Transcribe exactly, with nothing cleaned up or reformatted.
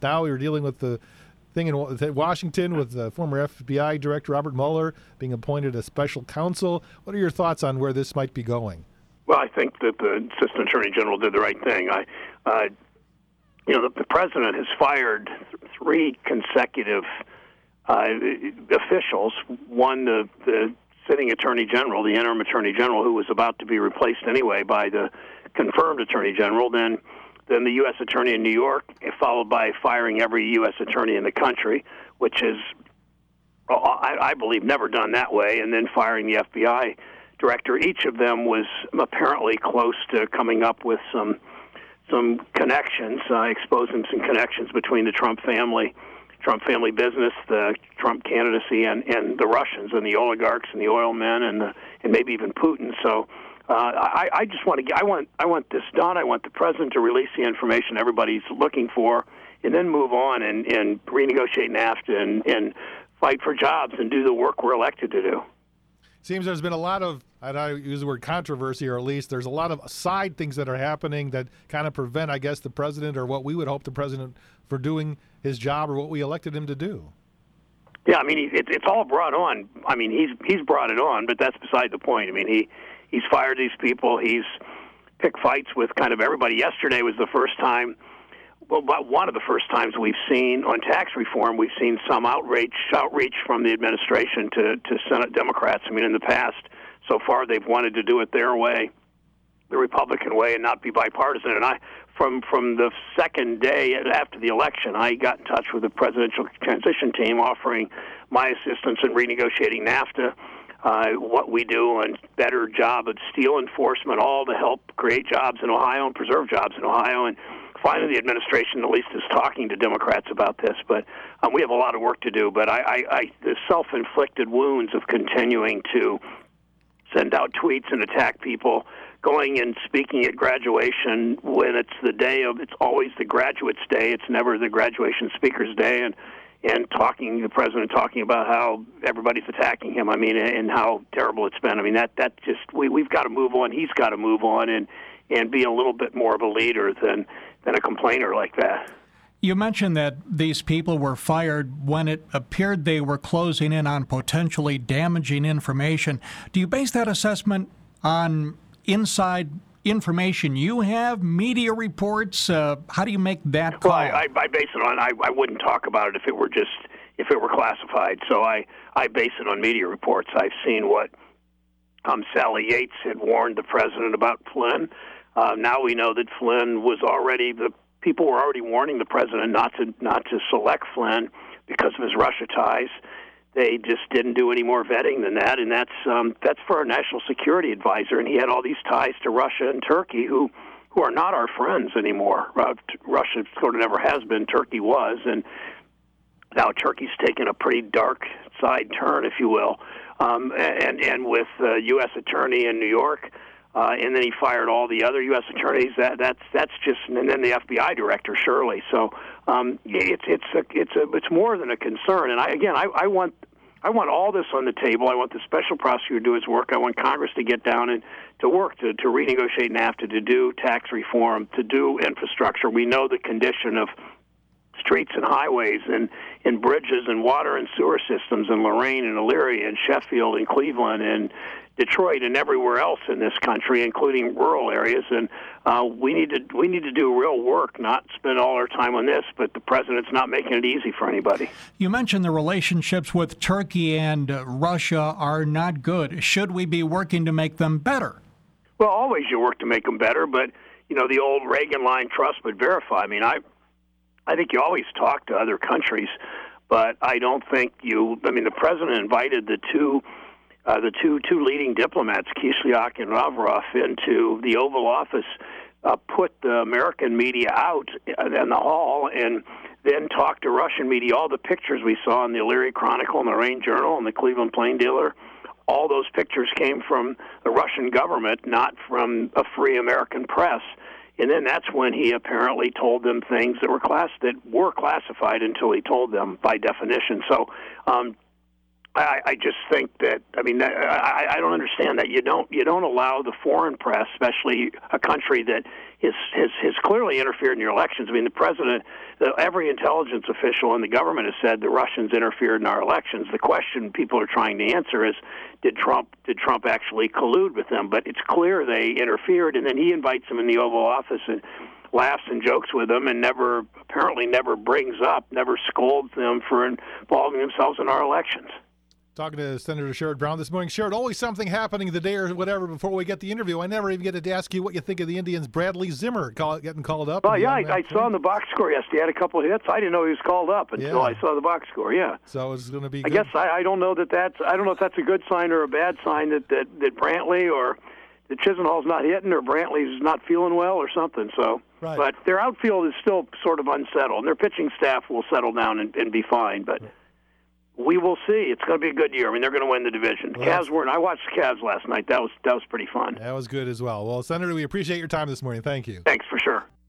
now you're dealing with the thing in Washington with the former F B I Director Robert Mueller being appointed a special counsel. What are your thoughts on where this might be going? Well, I think that the Assistant Attorney General did the right thing. I, uh, you know, the, the President has fired three consecutive uh, officials. One, the, the sitting Attorney General, the interim Attorney General, who was about to be replaced anyway by the confirmed Attorney General, then then the U S Attorney in New York, followed by firing every U S Attorney in the country, which is, I, I believe, never done that way, and then firing the F B I Director. Each of them was apparently close to coming up with some some connections, uh, exposing some connections between the Trump family, Trump family business, the Trump candidacy, and, and the Russians and the oligarchs and the oil men and the, and maybe even Putin. So uh, I, I just want to get, I want I want this done. I want the president to release the information everybody's looking for, and then move on and, and renegotiate NAFTA and, and fight for jobs and do the work we're elected to do. Seems there's been a lot of, I don't use the word controversy, or at least there's a lot of side things that are happening that kind of prevent, I guess, the president or what we would hope the president for doing his job or what we elected him to do. Yeah, I mean, it, it's all brought on. I mean, he's he's brought it on, but that's beside the point. I mean, he he's fired these people. He's picked fights with kind of everybody. Yesterday was the first time, well, one of the first times we've seen on tax reform, we've seen some outrage, outreach from the administration to, to Senate Democrats. I mean, in the past, so far, they've wanted to do it their way, the Republican way, and not be bipartisan. And I, from from the second day after the election, I got in touch with the presidential transition team, offering my assistance in renegotiating NAFTA, uh, what we do, and better job of steel enforcement, all to help create jobs in Ohio and preserve jobs in Ohio. And finally, the administration at least is talking to Democrats about this, but um, we have a lot of work to do. But I, I, I the self-inflicted wounds of continuing to send out tweets and attack people, going and speaking at graduation when it's the day of, it's always the graduate's day, it's never the graduation speaker's day, and and talking, the president talking about how everybody's attacking him, I mean, and how terrible it's been. I mean, that, that just, we, we've got to move on, he's got to move on, and, and be a little bit more of a leader than, than a complainer like that. You mentioned that these people were fired when it appeared they were closing in on potentially damaging information. Do you base that assessment on inside information you have, media reports? Uh, how do you make that call? Well, I, I base it on, I, I wouldn't talk about it if it were just, if it were classified. So I, I base it on media reports. I've seen what um, Sally Yates had warned the president about Flynn. Uh, now we know that Flynn was already, the people were already warning the president not to not to select Flynn because of his Russia ties. They just didn't do any more vetting than that, and that's um, that's for our national security advisor. And he had all these ties to Russia and Turkey, who who are not our friends anymore. Uh, Russia sort of never has been. Turkey was, and now Turkey's taken a pretty dark side turn, if you will. Um, and and with the U S attorney in New York. Uh, and then he fired all the other U S attorneys. That that's that's just, and then the F B I director, Shirley. So um, it's it's a, it's a, it's more than a concern. And I again, I, I want I want all this on the table. I want the special prosecutor to do his work. I want Congress to get down and to work to to renegotiate NAFTA, to do tax reform, to do infrastructure. We know the condition of streets and highways and, and bridges and water and sewer systems in Lorain and Elyria and Sheffield and Cleveland and Detroit and everywhere else in this country, including rural areas. And uh, we need to we need to do real work, not spend all our time on this. But the president's not making it easy for anybody. You mentioned the relationships with Turkey and uh, Russia are not good. Should we be working to make them better? Well, always you work to make them better. But you know, the old Reagan line, trust but verify. I mean, I. I think you always talk to other countries, but I don't think you. I mean, the president invited the two, uh, the two two leading diplomats, Kislyak and Lavrov, into the Oval Office, uh, put the American media out in the hall, and then talked to Russian media. All the pictures we saw in the Elyria Chronicle and the Rain Journal and the Cleveland Plain Dealer, all those pictures came from the Russian government, not from a free American press. And then that's when he apparently told them things that were class that were classified until he told them by definition. So um, I, I just think that I mean I, I don't understand that you don't you don't allow the foreign press, especially a country that has has, has clearly interfered in your elections. I mean, the president, the, every intelligence official in the government has said the Russians interfered in our elections. The question people are trying to answer is, did Trump did Trump actually collude with them? But it's clear they interfered, and then he invites them in the Oval Office and laughs and jokes with them, and never apparently never brings up, never scolds them for involving themselves in our elections. Talking to Senator Sherrod Brown this morning. Sherrod, always something happening the day or whatever before we get the interview. I never even get to ask you what you think of the Indians' Bradley Zimmer call, getting called up. Well, yeah, I, I saw in the box score yesterday. He had a couple of hits. I didn't know he was called up until Yeah. I saw the box score. Yeah. So it's going to be. I Good. guess I, I don't know that that's I don't know if that's a good sign or a bad sign that that, that Brantley or that Chisenhall's not hitting or Brantley's not feeling well or something. So, Right. but their outfield is still sort of unsettled, and their pitching staff will settle down and, and be fine. But we will see. It's going to be a good year. I mean, they're going to win the division. Well, Cavs weren't. I watched the Cavs last night. That was that was pretty fun. That was good as well. Well, Senator, we appreciate your time this morning. Thank you. Thanks for sure.